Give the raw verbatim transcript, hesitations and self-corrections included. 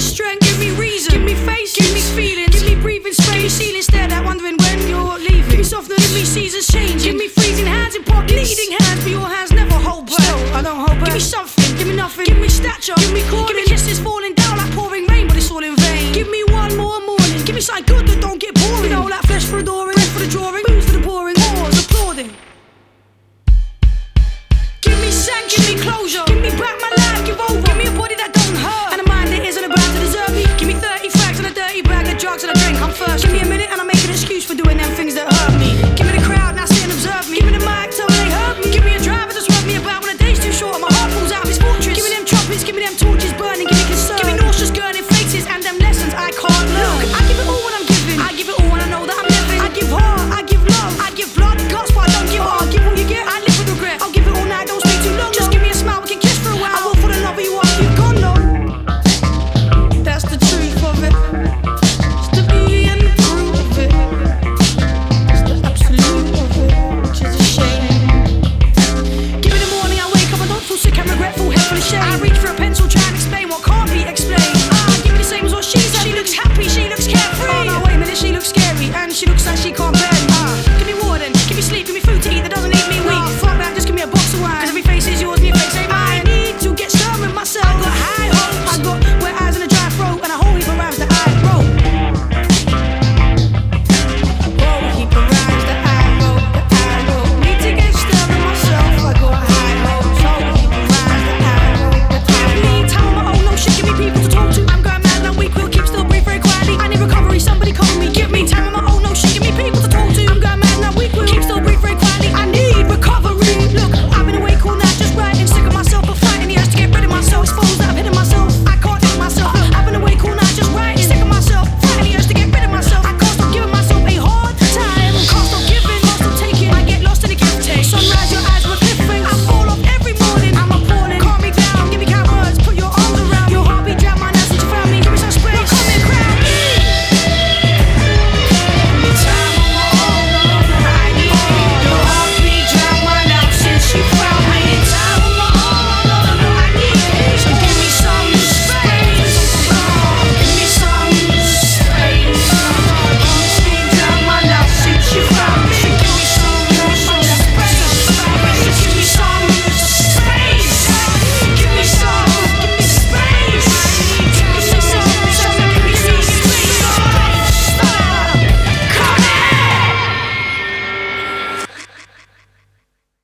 strength, give me reason, give me face, give me feelings, give me breathing space, give me ceiling stare at wondering when you're leaving. Give me softness, give me seasons change, give me freezing hands in pockets, bleeding